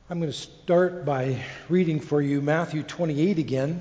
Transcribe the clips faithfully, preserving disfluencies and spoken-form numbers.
I'm going to start by reading for you Matthew twenty-eight again.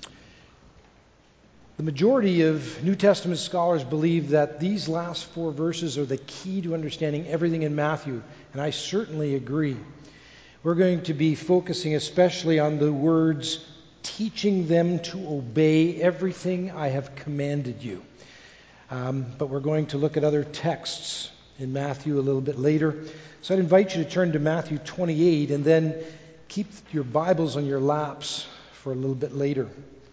The majority of New Testament scholars believe that these last four verses are the key to understanding everything in Matthew, and I certainly agree. We're going to be focusing especially on the words, teaching them to obey everything I have commanded you. Um, but we're going to look at other texts in Matthew a little bit later. So I'd invite you to turn to Matthew twenty-eight and then keep your Bibles on your laps for a little bit later.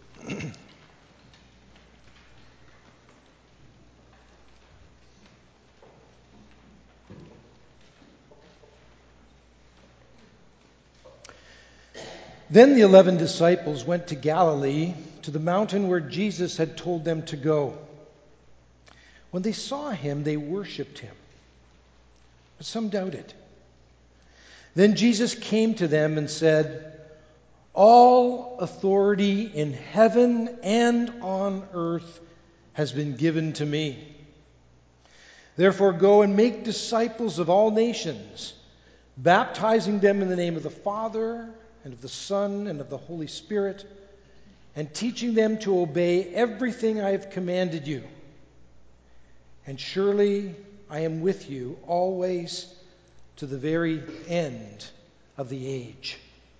Then the eleven disciples went to Galilee, to the mountain where Jesus had told them to go. When they saw him, they worshipped him, but some doubted. Then Jesus came to them and said, "All authority in heaven and on earth has been given to me. Therefore go and make disciples of all nations, baptizing them in the name of the Father and of the Son and of the Holy Spirit, and teaching them to obey everything I have commanded you. And surely I am with you always to the very end of the age."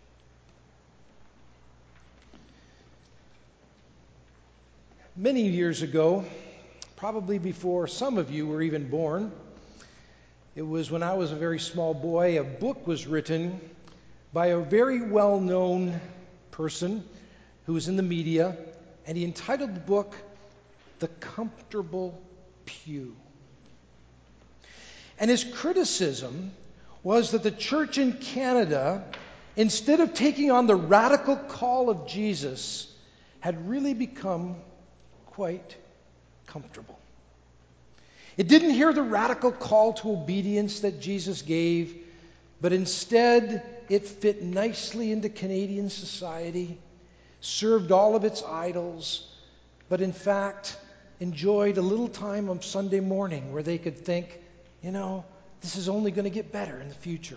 Many years ago, probably before some of you were even born, it was when I was a very small boy, a book was written by a very well-known person who was in the media, and he entitled the book, "The Comfortable Pew." And his criticism was that the church in Canada, instead of taking on the radical call of Jesus, had really become quite comfortable. It didn't hear the radical call to obedience that Jesus gave, but instead it fit nicely into Canadian society, served all of its idols, but in fact enjoyed a little time on Sunday morning where they could think, you know, this is only going to get better in the future.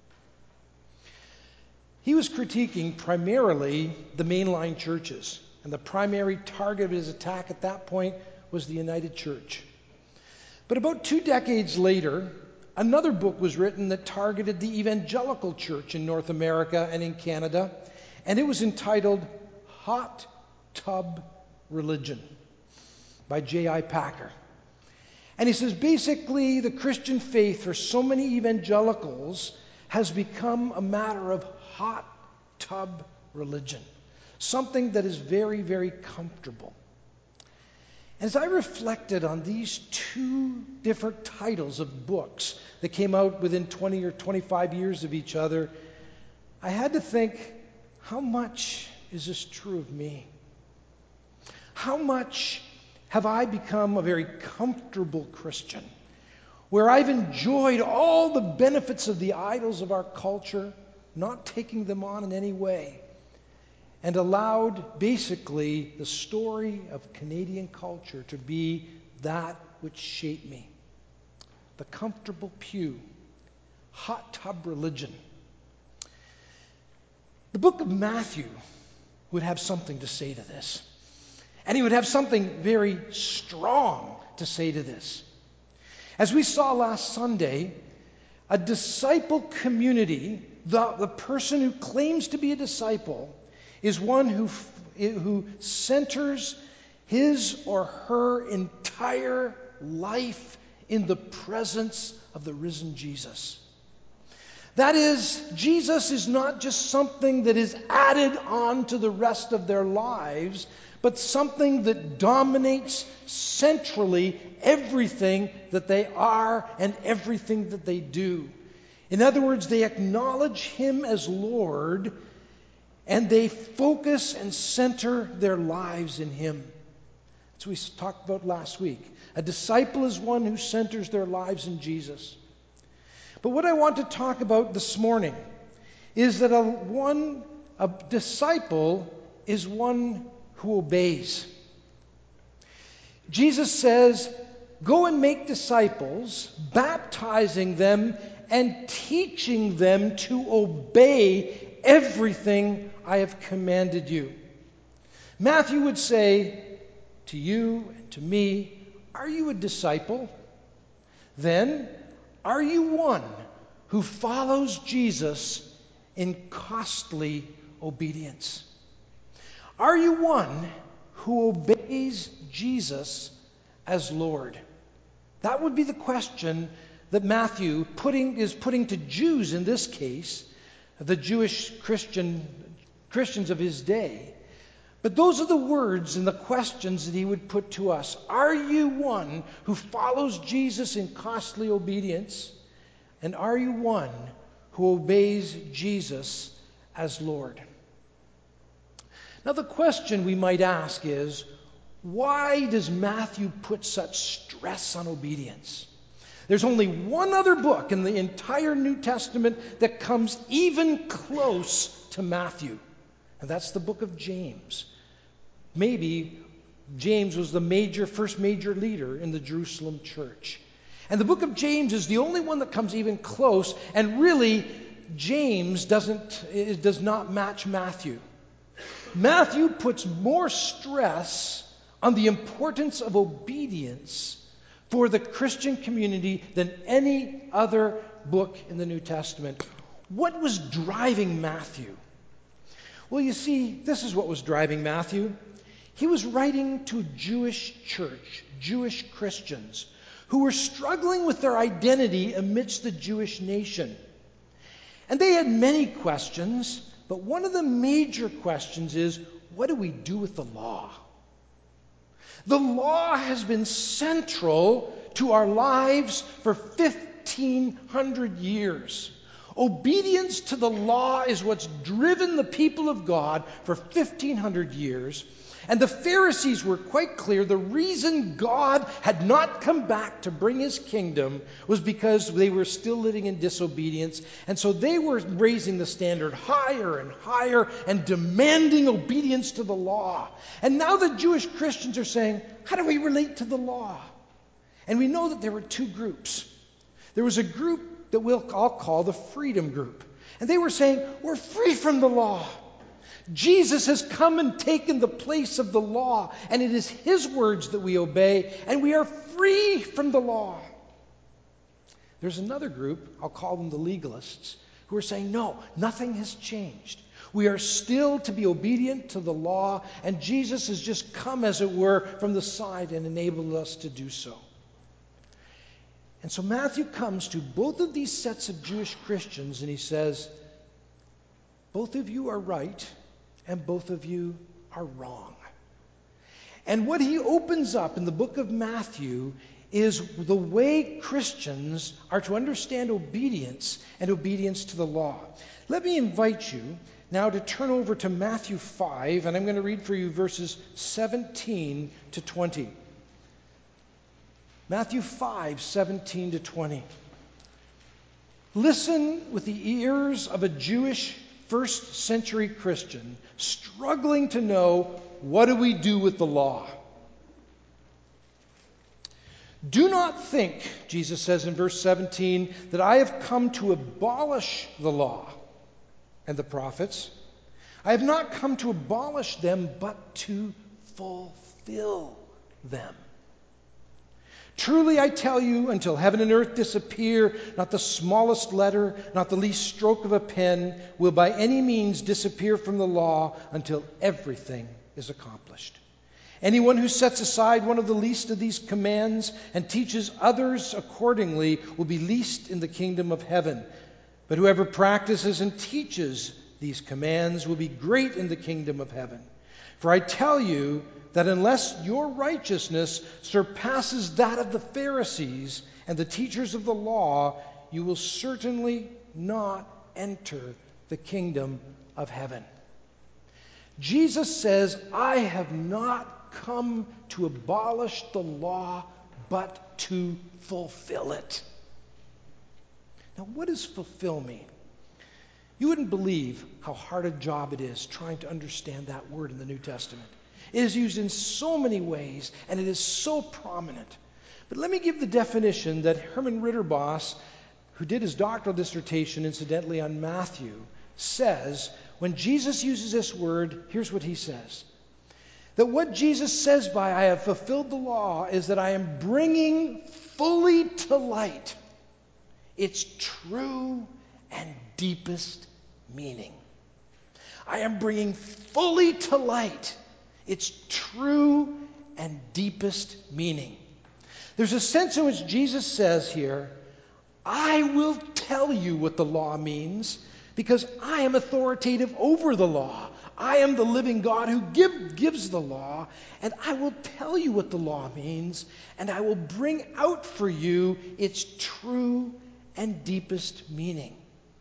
He was critiquing primarily the mainline churches, and the primary target of his attack at that point was the United Church. But about two decades later, another book was written that targeted the evangelical church in North America and in Canada, and it was entitled Hot Tub Religion by J I Packer. And he says basically the Christian faith for so many evangelicals has become a matter of hot tub religion, something that is very, very comfortable. As I reflected on these two different titles of books that came out within twenty or twenty-five years of each other, I had to think, how much is this true of me? How much have I become a very comfortable Christian, where I've enjoyed all the benefits of the idols of our culture, not taking them on in any way, and allowed basically the story of Canadian culture to be that which shaped me? The comfortable pew, hot tub religion. The book of Matthew would have something to say to this. And he would have something very strong to say to this. As we saw last Sunday, a disciple community, the, the person who claims to be a disciple, is one who, who centers his or her entire life in the presence of the risen Jesus. That is, Jesus is not just something that is added on to the rest of their lives, but something that dominates centrally everything that they are and everything that they do. In other words, they acknowledge him as Lord, and they focus and center their lives in him. That's what we talked about last week. A disciple is one who centers their lives in Jesus. But what I want to talk about this morning is that a one a disciple is one who obeys. Jesus says, "Go and make disciples, baptizing them and teaching them to obey everything I have commanded you. Matthew would say to you and to me, are you a disciple? Then, are you one who follows Jesus in costly obedience? Are you one who obeys Jesus as Lord? That would be the question that Matthew putting, is putting to Jews in this case, the Jewish Christian Christians of his day. But those are the words and the questions that he would put to us. Are you one who follows Jesus in costly obedience? And are you one who obeys Jesus as Lord? Now the question we might ask is, why does Matthew put such stress on obedience? There's only one other book in the entire New Testament that comes even close to Matthew, and that's the book of James. Maybe James was the major, first major leader in the Jerusalem church. And the book of James is the only one that comes even close, and really, James doesn't, it does not match Matthew. Matthew puts more stress on the importance of obedience for the Christian community than any other book in the New Testament. What was driving Matthew? Well, you see, this is what was driving Matthew. He was writing to a Jewish church, Jewish Christians, who were struggling with their identity amidst the Jewish nation. And they had many questions, but one of the major questions is, what do we do with the law? The law has been central to our lives for fifteen hundred years. Obedience to the law is what's driven the people of God for fifteen hundred years. And the Pharisees were quite clear the reason God had not come back to bring his kingdom was because they were still living in disobedience. And so they were raising the standard higher and higher and demanding obedience to the law. And now the Jewish Christians are saying, how do we relate to the law? And we know that there were two groups. There was a group that we'll all call the freedom group. And they were saying, we're free from the law. Jesus has come and taken the place of the law, and it is his words that we obey, and we are free from the law. There's another group, I'll call them the legalists, who are saying, no, nothing has changed. We are still to be obedient to the law, and Jesus has just come, as it were, from the side and enabled us to do so. And so Matthew comes to both of these sets of Jewish Christians, and he says, both of you are right, and both of you are wrong. And what he opens up in the book of Matthew is the way Christians are to understand obedience and obedience to the law. Let me invite you now to turn over to Matthew five, and I'm going to read for you verses seventeen to twenty. Matthew five, seventeen to twenty. Listen with the ears of a Jewish first century Christian struggling to know, what do we do with the law? Do not think, Jesus says in verse seventeen, that I have come to abolish the law and the prophets. I have not come to abolish them, but to fulfill them. Truly I tell you, until heaven and earth disappear, not the smallest letter, not the least stroke of a pen will by any means disappear from the law until everything is accomplished. Anyone who sets aside one of the least of these commands and teaches others accordingly will be least in the kingdom of heaven. But whoever practices and teaches these commands will be great in the kingdom of heaven. For I tell you that unless your righteousness surpasses that of the Pharisees and the teachers of the law, you will certainly not enter the kingdom of heaven. Jesus says, I have not come to abolish the law, but to fulfill it. Now, what does fulfill mean? You wouldn't believe how hard a job it is trying to understand that word in the New Testament. It is used in so many ways, and it is so prominent. But let me give the definition that Herman Ritterboss, who did his doctoral dissertation, incidentally, on Matthew, says, when Jesus uses this word, here's what he says. That what Jesus says by I have fulfilled the law is that I am bringing fully to light its true and deepest meaning. I am bringing fully to light its true and deepest meaning. There's a sense in which Jesus says here, I will tell you what the law means because I am authoritative over the law. I am the living God who give, gives the law, and I will tell you what the law means, and I will bring out for you its true and deepest meaning.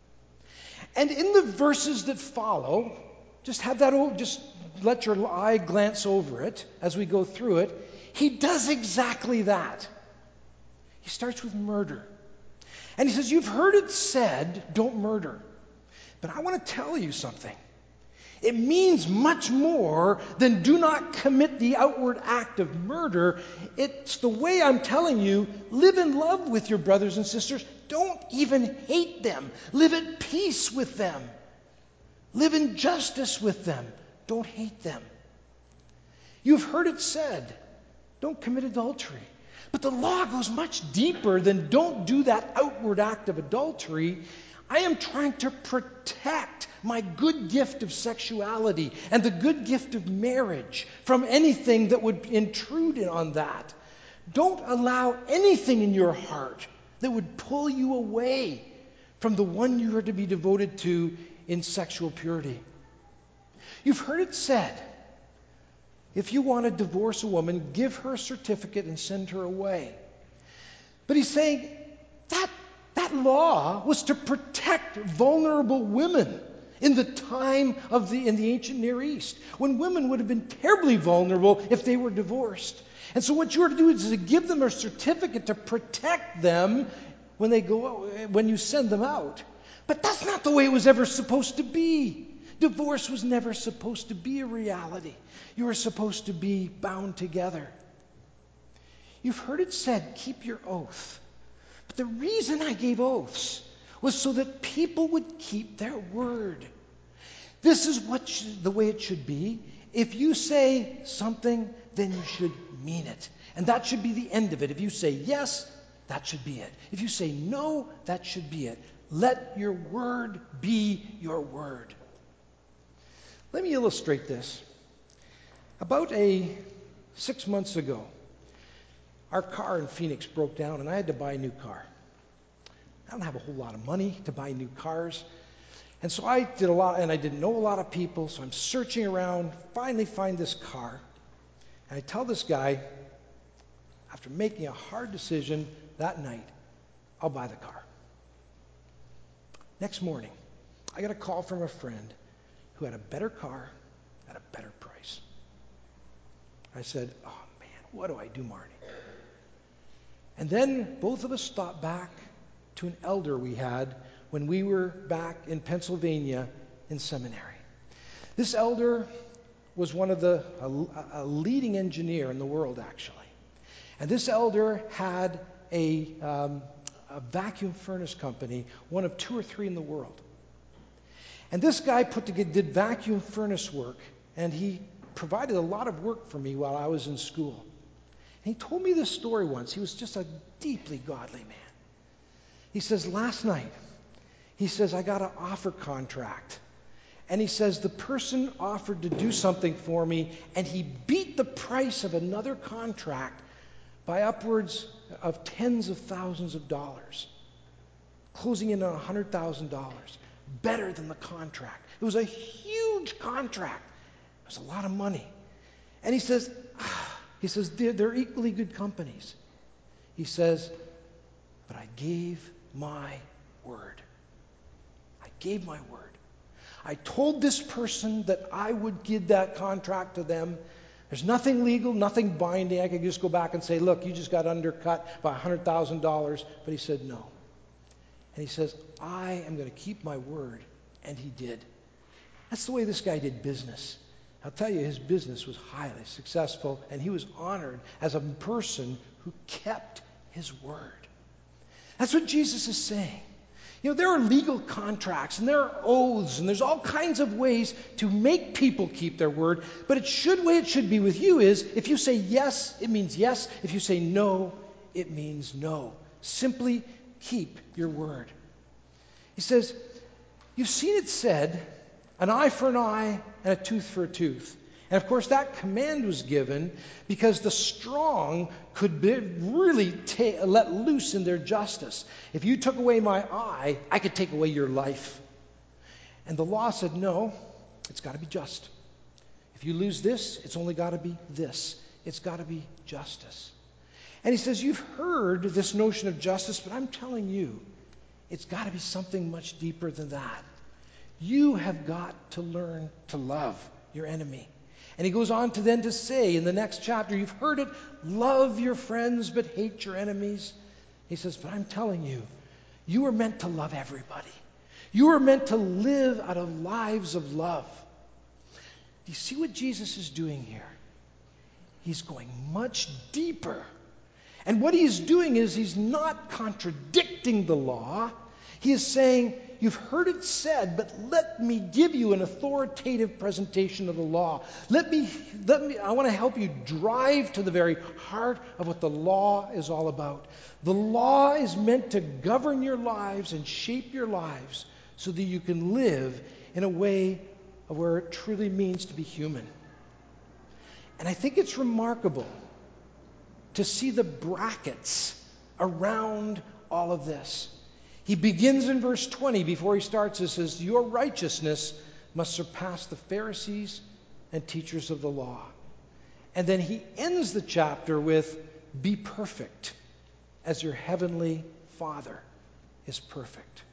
And in the verses that follow, just have that, just let your eye glance over it as we go through it. He does exactly that. He starts with murder. And he says, you've heard it said, don't murder. But I want to tell you something. It means much more than do not commit the outward act of murder. It's the way I'm telling you, live in love with your brothers and sisters. Don't even hate them. Live at peace with them. Live in justice with them. Don't hate them. You've heard it said, don't commit adultery. But the law goes much deeper than don't do that outward act of adultery. I am trying to protect my good gift of sexuality and the good gift of marriage from anything that would intrude on that. Don't allow anything in your heart that would pull you away from the one you are to be devoted to in sexual purity. You've heard it said, if you want to divorce a woman, give her a certificate and send her away. But he's saying that that law was to protect vulnerable women in the time of the in the ancient Near East, when women would have been terribly vulnerable if they were divorced. And so what you are to do is to give them a certificate to protect them when they go when you send them out. But that's not the way it was ever supposed to be. Divorce was never supposed to be a reality. You were supposed to be bound together. You've heard it said, keep your oath. But the reason I gave oaths was so that people would keep their word. This is what should, the way it should be. If you say something, then you should mean it. And that should be the end of it. If you say yes, that should be it. If you say no, that should be it. Let your word be your word. Let me illustrate this. About a six months ago, our car in Phoenix broke down and I had to buy a new car. I don't have a whole lot of money to buy new cars. And so I did a lot, and I didn't know a lot of people, so I'm searching around, finally find this car. And I tell this guy, after making a hard decision that night, I'll buy the car. Next morning, I got a call from a friend who had a better car at a better price. I said, oh man, what do I do, Marty? And then both of us stopped back to an elder we had when we were back in Pennsylvania in seminary. This elder was one of the, a, a leading engineer in the world, actually. And this elder had a, um, a vacuum furnace company, one of two or three in the world. And this guy put together, did vacuum furnace work, and he provided a lot of work for me while I was in school. And he told me this story once. He was just a deeply godly man. He says, last night, he says, I got an offer contract. And he says, the person offered to do something for me, and he beat the price of another contract by upwards of tens of thousands of dollars, closing in on one hundred thousand dollars, better than the contract. It was a huge contract. It was a lot of money. And he says, ah, he says, they're, they're equally good companies. He says, but I gave my word. I gave my word. I told this person that I would give that contract to them. There's nothing legal, nothing binding. I could just go back and say, look, you just got undercut by one hundred thousand dollars. But he said no. And he says, I am going to keep my word. And he did. That's the way this guy did business. I'll tell you, his business was highly successful, and he was honored as a person who kept his word. That's what Jesus is saying. You know, there are legal contracts and there are oaths and there's all kinds of ways to make people keep their word. But it should, way it should be with you is if you say yes, it means yes. If you say no, it means no. Simply keep your word. He says, you've seen it said, an eye for an eye and a tooth for a tooth. And of course, that command was given because the strong could be really ta- let loose in their justice. If you took away my eye, I could take away your life. And the law said, no, it's got to be just. If you lose this, it's only got to be this. It's got to be justice. And he says, you've heard this notion of justice, but I'm telling you, it's got to be something much deeper than that. You have got to learn to love your enemy. And he goes on to then to say in the next chapter, you've heard it, love your friends but hate your enemies. He says, but I'm telling you, you are meant to love everybody. You are meant to live out of lives of love. Do you see what Jesus is doing here? He's going much deeper. And what he's doing is he's not contradicting the law. He is saying, you've heard it said, but let me give you an authoritative presentation of the law. Let me, let me, I want to help you drive to the very heart of what the law is all about. The law is meant to govern your lives and shape your lives so that you can live in a way of where it truly means to be human. And I think it's remarkable to see the brackets around all of this. He begins in verse twenty before he starts. It says, your righteousness must surpass the Pharisees and teachers of the law. And then he ends the chapter with, be perfect as your heavenly Father is perfect.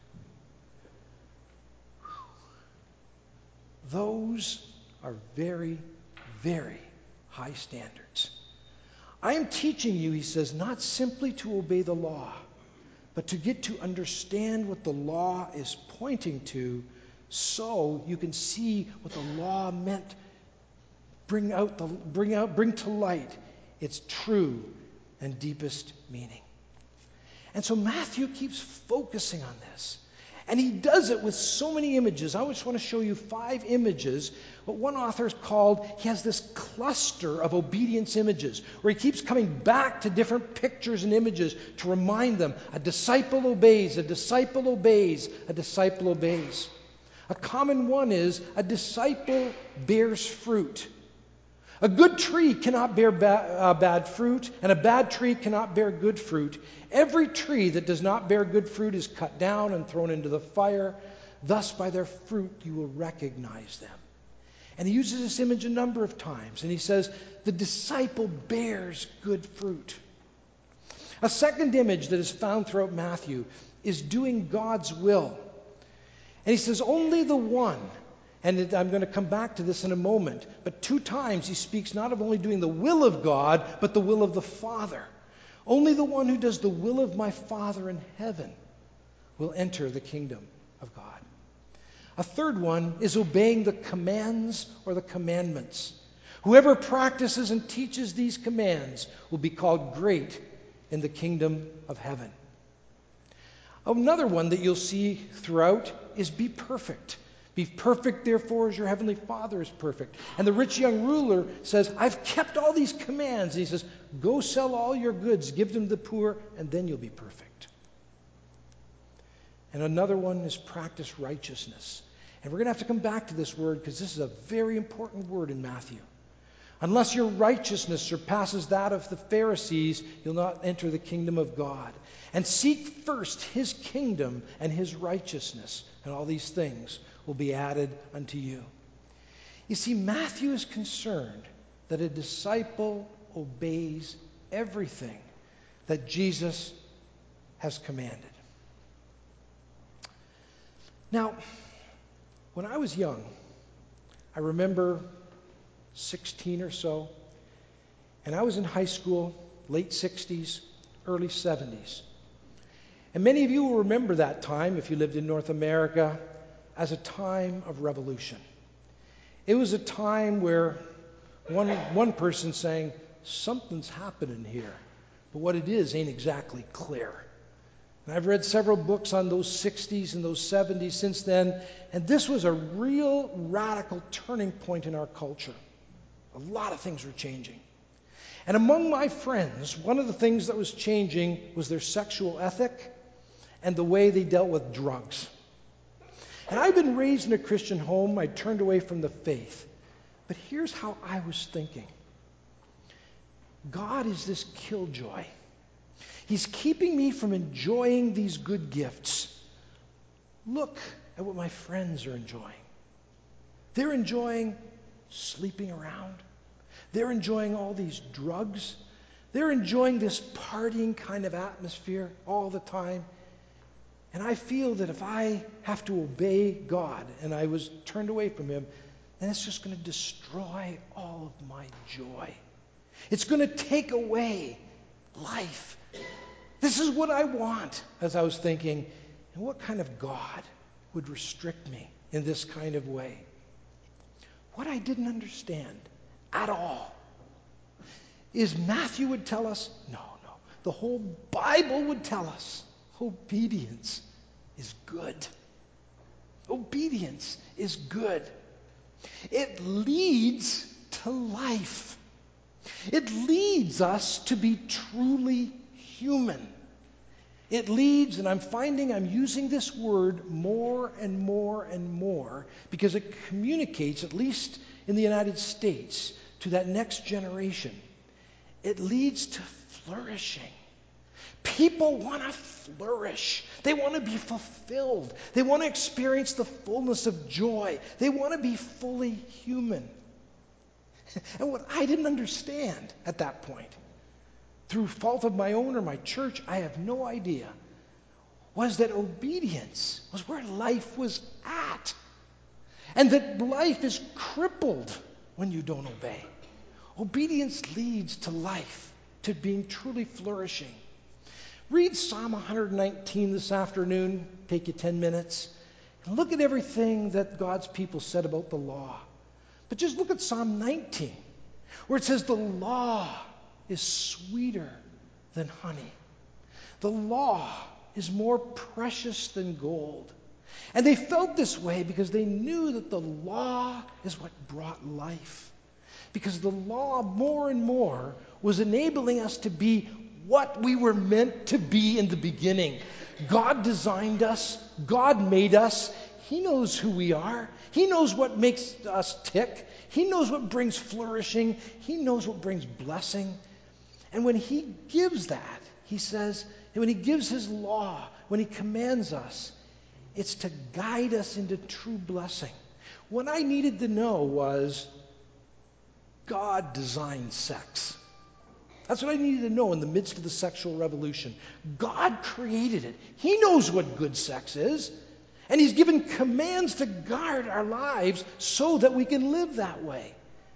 Those are very, very high standards. I am teaching you, he says, not simply to obey the law, but to get to understand what the law is pointing to so you can see what the law meant, bring out, the, bring out, bring to light its true and deepest meaning. And so Matthew keeps focusing on this. And he does it with so many images. I just want to show you five images. What one author has called, he has this cluster of obedience images, where he keeps coming back to different pictures and images to remind them, a disciple obeys, a disciple obeys, a disciple obeys. A common one is, a disciple bears fruit. A good tree cannot bear ba- uh, bad fruit, and a bad tree cannot bear good fruit. Every tree that does not bear good fruit is cut down and thrown into the fire. Thus, by their fruit, you will recognize them. And he uses this image a number of times, and he says, the disciple bears good fruit. A second image that is found throughout Matthew is doing God's will. And he says, only the one, and I'm going to come back to this in a moment, but two times he speaks not of only doing the will of God, but the will of the Father. Only the one who does the will of my Father in heaven will enter the kingdom of God. A third one is obeying the commands or the commandments. Whoever practices and teaches these commands will be called great in the kingdom of heaven. Another one that you'll see throughout is be perfect. Be perfect, therefore, as your heavenly Father is perfect. And the rich young ruler says, I've kept all these commands. And he says, go sell all your goods, give them to the poor, and then you'll be perfect. And another one is practice righteousness. And we're going to have to come back to this word because this is a very important word in Matthew. Unless your righteousness surpasses that of the Pharisees, you'll not enter the kingdom of God. And seek first his kingdom and his righteousness, and all these things will be added unto you. You see, Matthew is concerned that a disciple obeys everything that Jesus has commanded. Now, when I was young, I remember sixteen or so, and I was in high school, late sixties, early seventies. And many of you will remember that time, if you lived in North America, as a time of revolution. It was a time where one, one person saying, something's happening here, but what it is ain't exactly clear. And I've read several books on those sixties and those seventies since then, and this was a real radical turning point in our culture. A lot of things were changing. And among my friends, one of the things that was changing was their sexual ethic and the way they dealt with drugs. And I've been raised in a Christian home. I turned away from the faith. But here's how I was thinking. God is this killjoy. He's keeping me from enjoying these good gifts. Look at what my friends are enjoying. They're enjoying sleeping around. They're enjoying all these drugs. They're enjoying this partying kind of atmosphere all the time. And I feel that if I have to obey God and I was turned away from Him, then it's just going to destroy all of my joy. It's going to take away life. This is what I want, as I was thinking. And what kind of God would restrict me in this kind of way? What I didn't understand at all is Matthew would tell us, no, no, the whole Bible would tell us obedience is good. Obedience is good. It leads to life. It leads us to be truly human. It leads, and I'm finding I'm using this word more and more and more because it communicates, at least in the United States, to that next generation. It leads to flourishing. People want to flourish. They want to be fulfilled. They want to experience the fullness of joy. They want to be fully human. And what I didn't understand at that point, through fault of my own or my church, I have no idea, was that obedience was where life was at. And that life is crippled when you don't obey. Obedience leads to life, to being truly flourishing. Read Psalm one nineteen this afternoon, take you ten minutes, and look at everything that God's people said about the law. But just look at Psalm nineteen, where it says the law is sweeter than honey. The law is more precious than gold. And they felt this way because they knew that the law is what brought life. Because the law more and more was enabling us to be what we were meant to be in the beginning. God designed us. God made us. He knows who we are. He knows what makes us tick. He knows what brings flourishing. He knows what brings blessing. And when He gives that, He says, and when He gives His law, when He commands us, it's to guide us into true blessing. What I needed to know was God designed sex. That's what I needed to know in the midst of the sexual revolution. God created it. He knows what good sex is. And He's given commands to guard our lives so that we can live that way.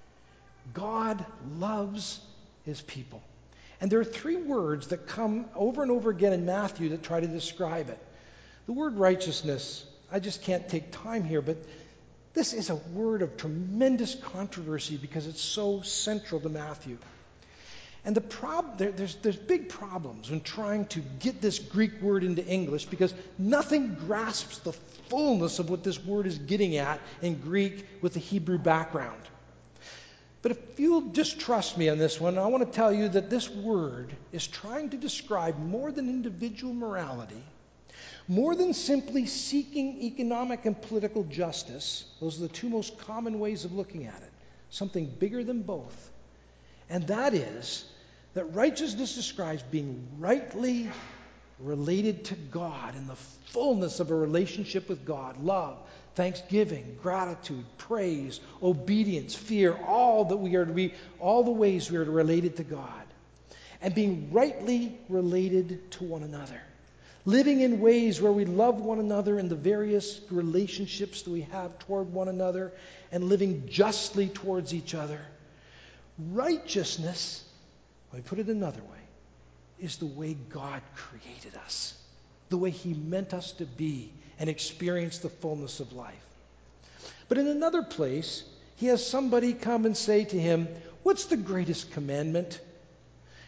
God loves His people. And there are three words that come over and over again in Matthew that try to describe it. The word righteousness, I just can't take time here, but this is a word of tremendous controversy because it's so central to Matthew. And the prob- there, there's, there's big problems when trying to get this Greek word into English because nothing grasps the fullness of what this word is getting at in Greek with the Hebrew background. But if you'll just trust me on this one, I want to tell you that this word is trying to describe more than individual morality, more than simply seeking economic and political justice. Those are the two most common ways of looking at it. Something bigger than both. And that is that righteousness describes being rightly related to God in the fullness of a relationship with God. Love, thanksgiving, gratitude, praise, obedience, fear, all that we are to be, all the ways we are related to God. And being rightly related to one another. Living in ways where we love one another in the various relationships that we have toward one another and living justly towards each other. Righteousness, let me put it another way, is the way God created us, the way He meant us to be and experience the fullness of life. But in another place, He has somebody come and say to Him, "What's the greatest commandment?"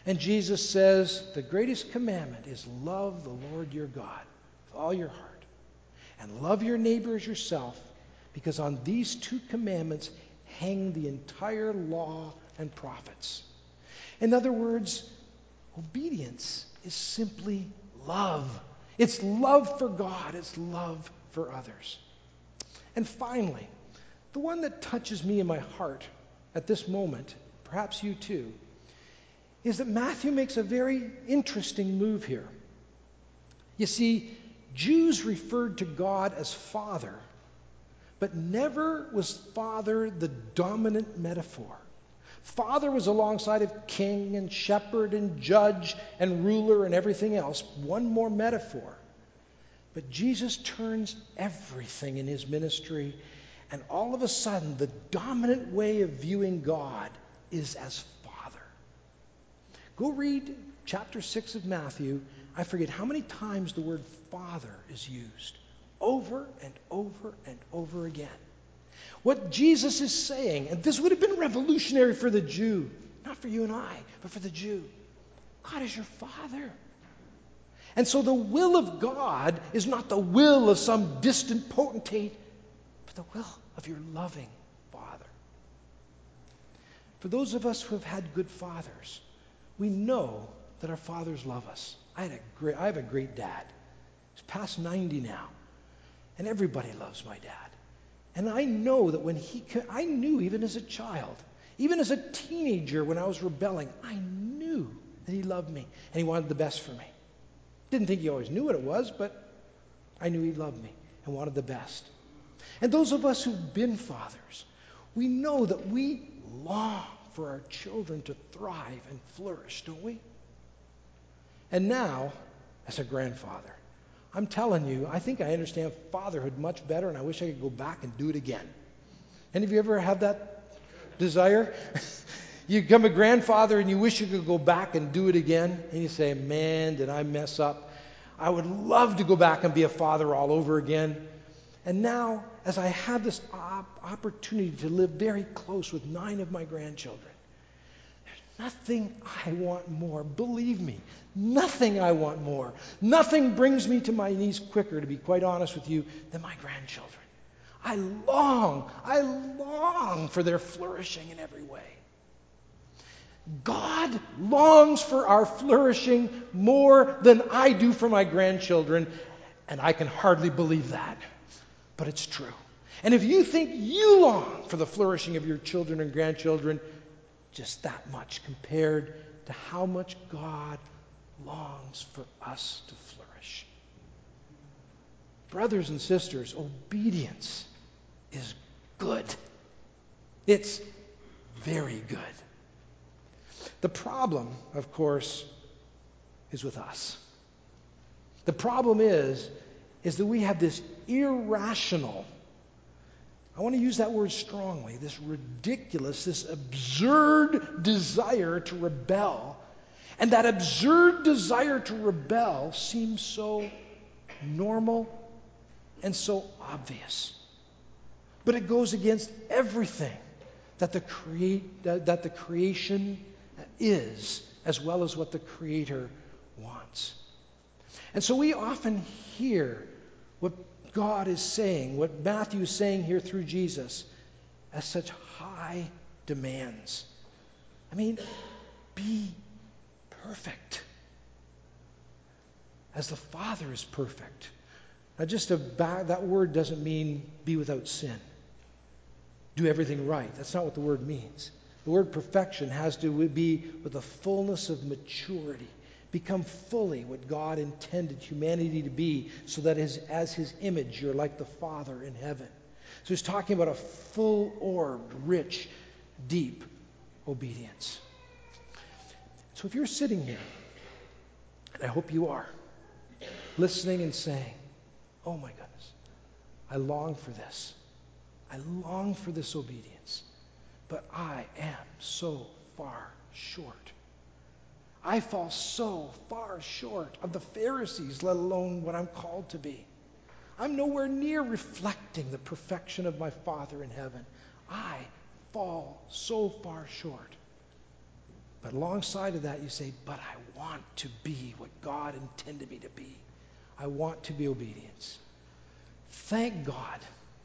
And Jesus says, the greatest commandment is love the Lord your God with all your heart, and love your neighbor as yourself, because on these two commandments hang the entire law and prophets. In other words, obedience is simply love. It's love for God. It's love for others. And finally, the one that touches me in my heart at this moment, perhaps you too, is that Matthew makes a very interesting move here. You see, Jews referred to God as Father, but never was Father the dominant metaphor. Father was alongside of king and shepherd and judge and ruler and everything else. One more metaphor. But Jesus turns everything in his ministry, and all of a sudden, the dominant way of viewing God is as Father. Go read chapter six of Matthew. I forget how many times the word Father is used. Over and over and over again. What Jesus is saying, and this would have been revolutionary for the Jew, not for you and I, but for the Jew. God is your Father. And so the will of God is not the will of some distant potentate, but the will of your loving Father. For those of us who have had good fathers, we know that our fathers love us. I had a great, I have a great dad. He's past ninety now, and everybody loves my dad. And I know that when he, I knew even as a child, even as a teenager when I was rebelling, I knew that he loved me and he wanted the best for me. Didn't think he always knew what it was, but I knew he loved me and wanted the best. And those of us who've been fathers, we know that we long for our children to thrive and flourish, don't we? And now, as a grandfather, I'm telling you, I think I understand fatherhood much better, and I wish I could go back and do it again. Any of you ever have that desire? You become a grandfather and you wish you could go back and do it again, and you say, man, did I mess up? I would love to go back and be a father all over again. And now, as I have this op- opportunity to live very close with nine of my grandchildren, there's nothing I want more. Believe me, nothing I want more. Nothing brings me to my knees quicker, to be quite honest with you, than my grandchildren. I long, I long for their flourishing in every way. God longs for our flourishing more than I do for my grandchildren, and I can hardly believe that, but it's true. And if you think you long for the flourishing of your children and grandchildren, just that much compared to how much God longs for us to flourish. Brothers and sisters, obedience is good. It's very good. The problem, of course, is with us. The problem is, is that we have this irrational, I want to use that word strongly, this ridiculous, this absurd desire to rebel. And that absurd desire to rebel seems so normal and so obvious. But it goes against everything that the create that the creation is, as well as what the Creator wants. And so we often hear what God is saying, what Matthew is saying here through Jesus, as such high demands. I mean, be perfect as the Father is perfect. Now, just a ba- that word doesn't mean be without sin. Do everything right. That's not what the word means. The word perfection has to be with a fullness of maturity. Become fully what God intended humanity to be, so that as, as his image, you're like the Father in heaven. So he's talking about a full-orbed, rich, deep obedience. So if you're sitting here, and I hope you are, listening and saying, oh my goodness, I long for this. I long for this obedience, but I am so far short. I fall so far short of the Pharisees, let alone what I'm called to be. I'm nowhere near reflecting the perfection of my Father in heaven. I fall so far short. But alongside of that, you say, but I want to be what God intended me to be. I want to be obedient. Thank God.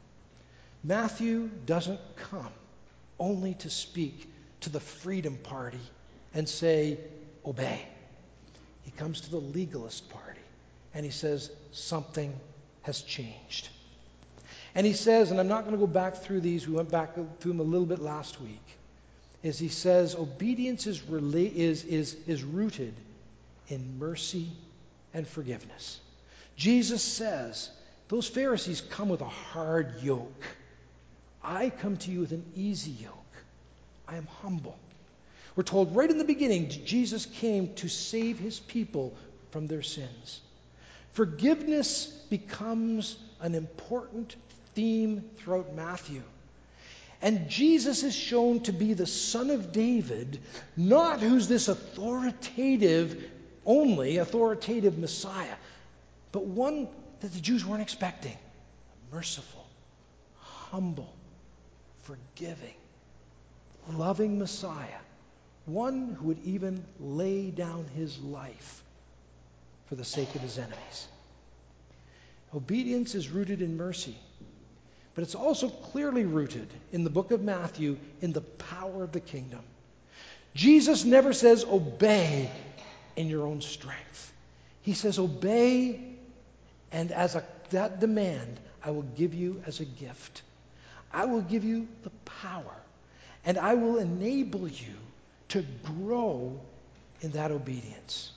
Matthew doesn't come only to speak to the freedom party and say, obey. He comes to the legalist party and he says, something has changed. And he says, and I'm not going to go back through these, we went back through them a little bit last week, is he says obedience is, rela- is, is, is rooted in mercy and forgiveness. Jesus says, those Pharisees come with a hard yoke. I come to you with an easy yoke. I am humble. We're told right in the beginning, Jesus came to save his people from their sins. Forgiveness becomes an important theme throughout Matthew. And Jesus is shown to be the Son of David, not who's this authoritative, only authoritative Messiah, but one that the Jews weren't expecting. Merciful, humble, forgiving, loving Messiah. One who would even lay down his life for the sake of his enemies. Obedience is rooted in mercy. But it's also clearly rooted in the book of Matthew in the power of the kingdom. Jesus never says, obey in your own strength. He says, obey, and as a, that demand, I will give you as a gift. I will give you the power, and I will enable you to grow in that obedience.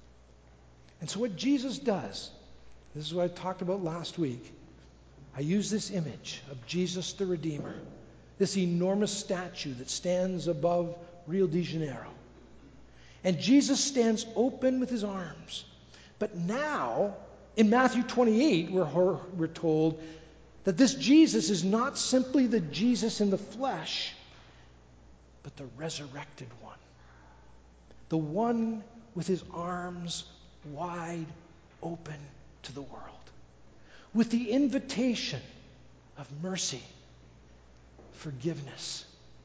And so what Jesus does, this is what I talked about last week, I use this image of Jesus the Redeemer, this enormous statue that stands above Rio de Janeiro. And Jesus stands open with his arms. But now, in Matthew twenty-eight, we're, we're told that this Jesus is not simply the Jesus in the flesh, but the resurrected one. The one with his arms wide open to the world, with the invitation of mercy, forgiveness,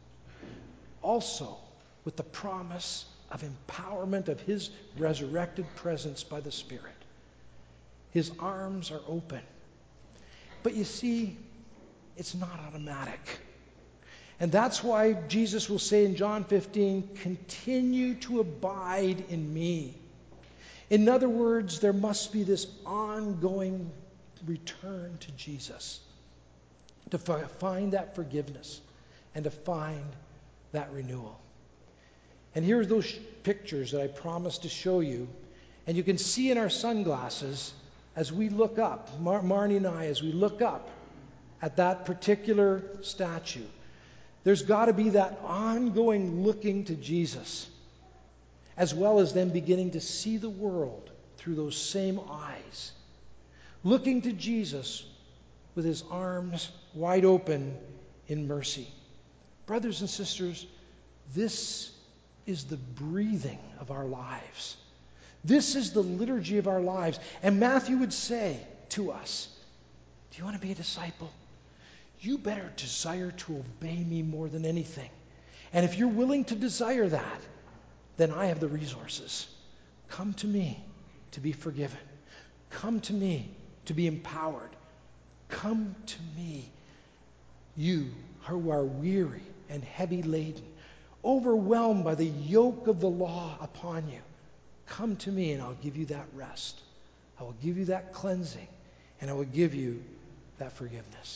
also with the promise of empowerment of his resurrected presence by the Spirit. His arms are open. But you see, it's not automatic. And that's why Jesus will say in John fifteen, continue to abide in me. In other words, there must be this ongoing return to Jesus to fi- find that forgiveness and to find that renewal. And here are those sh- pictures that I promised to show you. And you can see in our sunglasses as we look up, Mar- Marnie and I, as we look up at that particular statue, there's got to be that ongoing looking to Jesus, as well as them beginning to see the world through those same eyes. Looking to Jesus with his arms wide open in mercy. Brothers and sisters, this is the breathing of our lives. This is the liturgy of our lives. And Matthew would say to us, do you want to be a disciple? You better desire to obey me more than anything. And if you're willing to desire that, then I have the resources. Come to me to be forgiven. Come to me to be empowered. Come to me, you who are weary and heavy laden, overwhelmed by the yoke of the law upon you. Come to me and I'll give you that rest. I will give you that cleansing, and I will give you that forgiveness.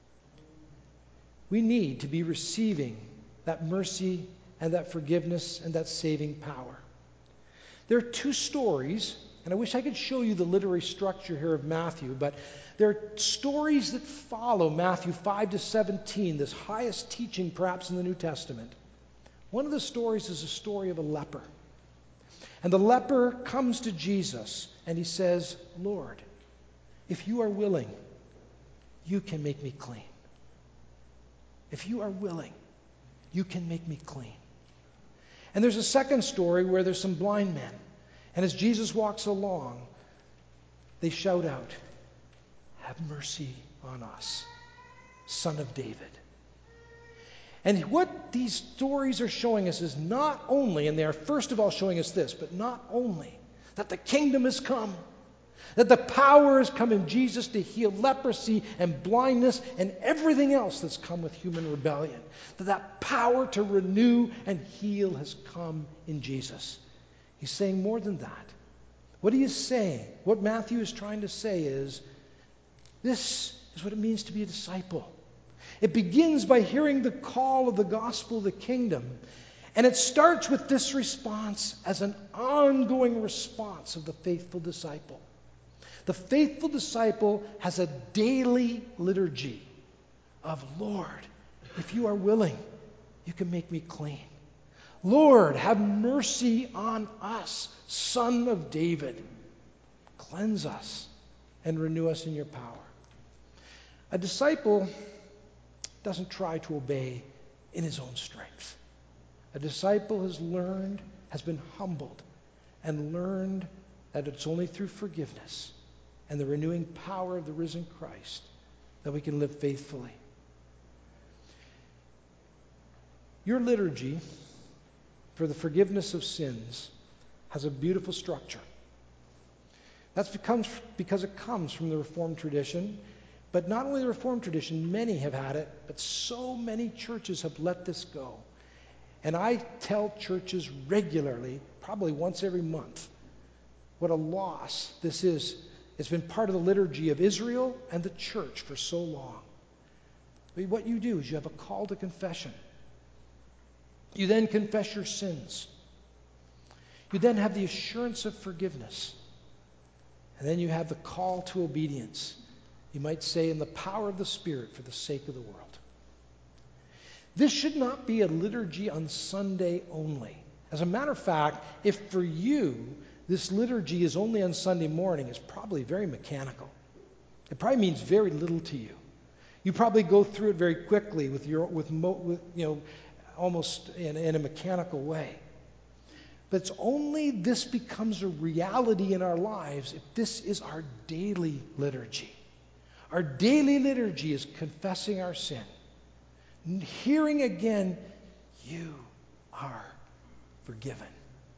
We need to be receiving that mercy and that forgiveness and that saving power. There are two stories, and I wish I could show you the literary structure here of Matthew, but there are stories that follow Matthew five to seventeen, this highest teaching perhaps in the New Testament. One of the stories is a story of a leper. And the leper comes to Jesus and he says, Lord, if you are willing, you can make me clean. If you are willing, you can make me clean. And there's a second story where there's some blind men. And as Jesus walks along, they shout out, have mercy on us, Son of David. And what these stories are showing us is not only, and they are first of all showing us this, but not only that the kingdom has come, that the power has come in Jesus to heal leprosy and blindness and everything else that's come with human rebellion, that that power to renew and heal has come in Jesus. He's saying more than that. What he is saying, what Matthew is trying to say is, this is what it means to be a disciple. It begins by hearing the call of the gospel of the kingdom. And it starts with this response as an ongoing response of the faithful disciple. The faithful disciple has a daily liturgy of, Lord, if you are willing, you can make me clean. Lord, have mercy on us, Son of David. Cleanse us and renew us in your power. A disciple doesn't try to obey in his own strength. A disciple has learned, has been humbled, and learned that it's only through forgiveness and the renewing power of the risen Christ that we can live faithfully. Your liturgy for the forgiveness of sins has a beautiful structure. That's because, because it comes from the Reformed tradition. But not only the Reformed tradition, many have had it, but so many churches have let this go. And I tell churches regularly, probably once every month, what a loss this is. It's been part of the liturgy of Israel and the church for so long. But what you do is you have a call to confession. You then confess your sins. You then have the assurance of forgiveness. And then you have the call to obedience. You might say, in the power of the Spirit for the sake of the world. This should not be a liturgy on Sunday only. As a matter of fact, if for you this liturgy is only on Sunday morning, it's probably very mechanical. It probably means very little to you. You probably go through it very quickly with your with, mo, with you know almost in, in a mechanical way. But it's only this becomes a reality in our lives if this is our daily liturgy. Our daily liturgy is confessing our sin, hearing again, you are forgiven.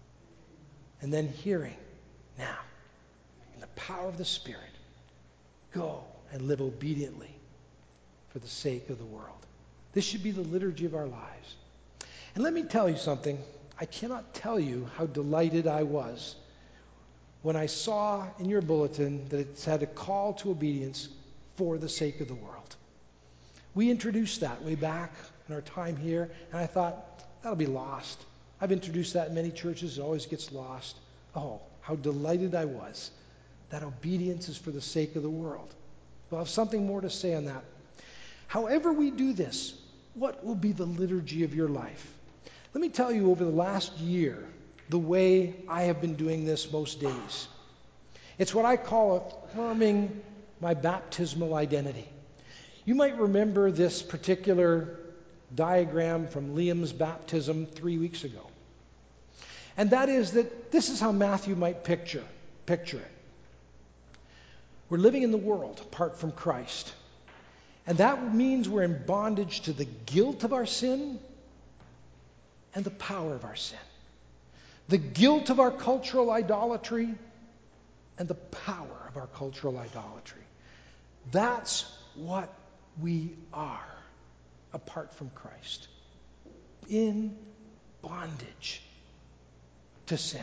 And then hearing, now, in the power of the Spirit, go and live obediently for the sake of the world. This should be the liturgy of our lives. And let me tell you something. I cannot tell you how delighted I was when I saw in your bulletin that it had a call to obedience for the sake of the world. We introduced that way back in our time here, and I thought, that'll be lost. I've introduced that in many churches. It always gets lost. Oh, how delighted I was that obedience is for the sake of the world. We'll have something more to say on that. However we do this, what will be the liturgy of your life? Let me tell you, over the last year, the way I have been doing this most days. It's what I call affirming my baptismal identity. You might remember this particular diagram from Liam's baptism three weeks ago. And that is that this is how Matthew might picture, picture it. We're living in the world apart from Christ. And that means we're in bondage to the guilt of our sin and the power of our sin. The guilt of our cultural idolatry and the power of our cultural idolatry. That's what we are apart from Christ. In bondage to sin.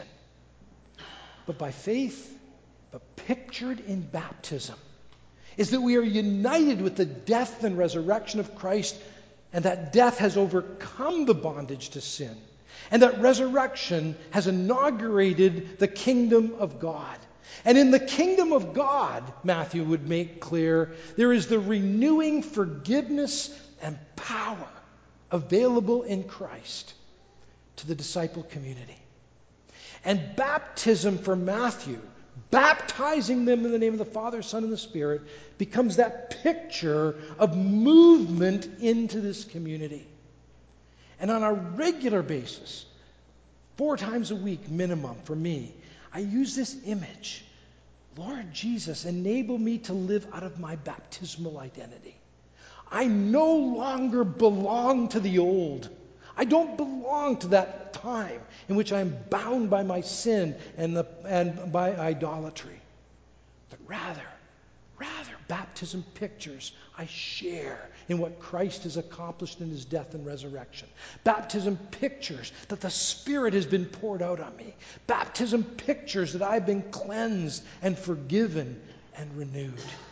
But by faith, but pictured in baptism, is that we are united with the death and resurrection of Christ, and that death has overcome the bondage to sin, and that resurrection has inaugurated the kingdom of God. And in the kingdom of God, Matthew would make clear, there is the renewing forgiveness and power available in Christ to the disciple community. And baptism for Matthew, baptizing them in the name of the Father, Son, and the Spirit, becomes that picture of movement into this community. And on a regular basis, four times a week minimum for me, I use this image. Lord Jesus, enable me to live out of my baptismal identity. I no longer belong to the old. I don't belong to that time in which I am bound by my sin and, the, and by idolatry. But rather, rather, baptism pictures I share in what Christ has accomplished in his death and resurrection. Baptism pictures that the Spirit has been poured out on me. Baptism pictures that I've been cleansed and forgiven and renewed.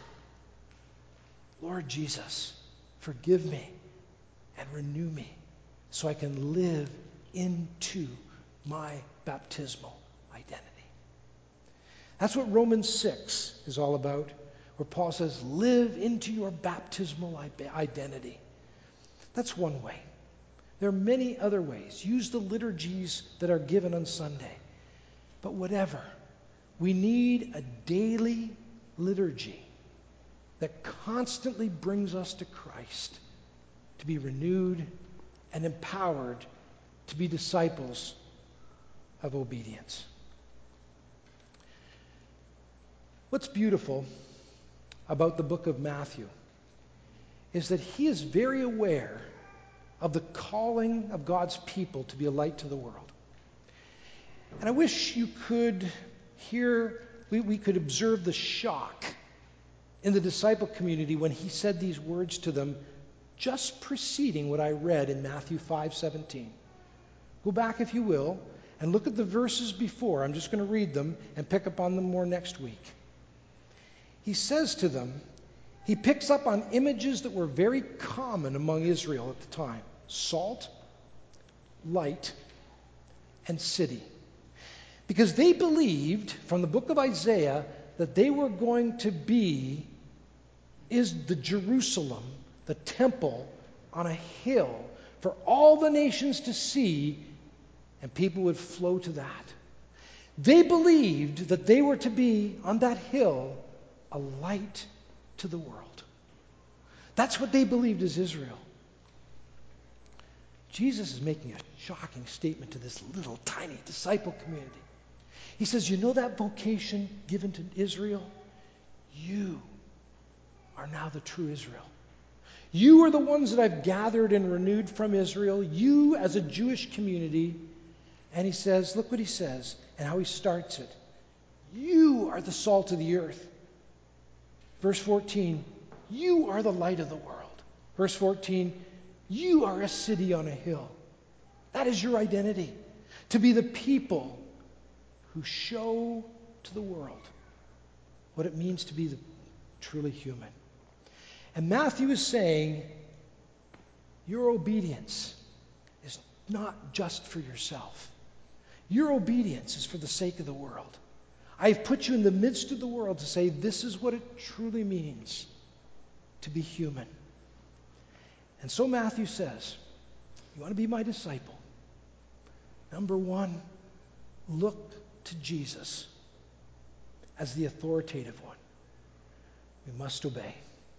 Lord Jesus, forgive me and renew me so I can live into my baptismal identity. That's what Romans six is all about, where Paul says, live into your baptismal identity. That's one way. There are many other ways. Use the liturgies that are given on Sunday. But whatever, we need a daily liturgy that constantly brings us to Christ, to be renewed and empowered to be disciples of obedience. What's beautiful about the book of Matthew is that he is very aware of the calling of God's people to be a light to the world. And I wish you could hear, we, we could observe the shock in the disciple community when he said these words to them just preceding what I read in Matthew five seventeen. Go back, if you will, and look at the verses before. I'm just going to read them and pick up on them more next week. He says to them, he picks up on images that were very common among Israel at the time: salt, light, and city. Because they believed from the book of Isaiah that they were going to be, is the Jerusalem, the temple, on a hill for all the nations to see, and people would flow to that. They believed that they were to be on that hill a light to the world. That's what they believed as Israel. Jesus is making a shocking statement to this little tiny disciple community. He says, you know that vocation given to Israel? You are now the true Israel. You are the ones that I've gathered and renewed from Israel, you as a Jewish community. And he says, look what he says and how he starts it. You are the salt of the earth. Verse fourteen, you are the light of the world. Verse fourteen, you are a city on a hill. That is your identity. To be the people who show to the world what it means to be the truly human. And Matthew is saying, your obedience is not just for yourself. Your obedience is for the sake of the world. I've put you in the midst of the world to say this is what it truly means to be human. And so Matthew says, you want to be my disciple? Number one, look to Jesus as the authoritative one. We must obey.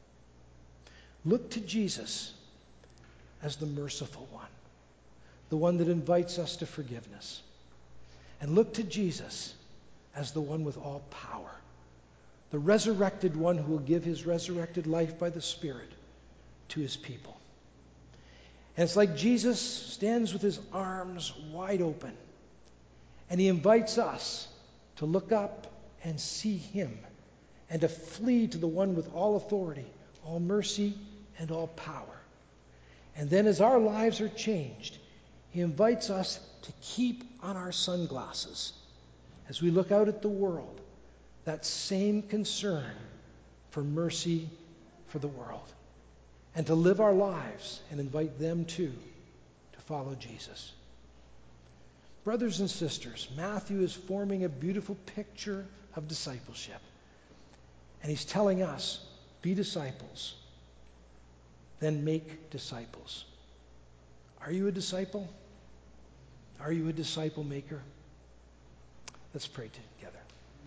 Look to Jesus as the merciful one, the one that invites us to forgiveness. And look to Jesus as the one with all power, the resurrected one who will give his resurrected life by the Spirit to his people. And it's like Jesus stands with his arms wide open, and he invites us to look up and see him and to flee to the one with all authority, all mercy, and all power. And then as our lives are changed, he invites us to keep on our sunglasses as we look out at the world, that same concern for mercy for the world, and to live our lives and invite them too to follow Jesus. Brothers and sisters, Matthew is forming a beautiful picture of discipleship. And he's telling us, be disciples, then make disciples. Are you a disciple? Are you a disciple maker? Let's pray together.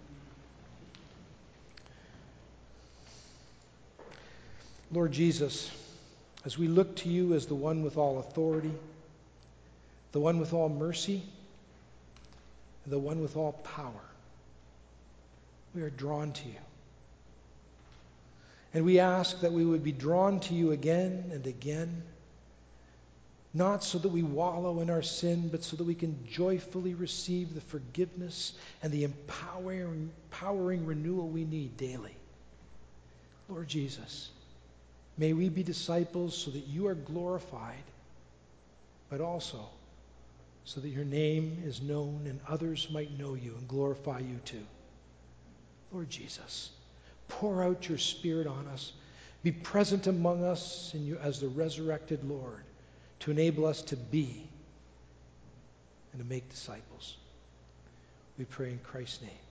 Lord Jesus, as we look to you as the one with all authority, the one with all mercy, and the one with all power, we are drawn to you. And we ask that we would be drawn to you again and again, not so that we wallow in our sin, but so that we can joyfully receive the forgiveness and the empowering, empowering renewal we need daily. Lord Jesus, may we be disciples so that you are glorified, but also so that your name is known and others might know you and glorify you too. Lord Jesus, pour out your Spirit on us. Be present among us in you as the resurrected Lord to enable us to be and to make disciples. We pray in Christ's name.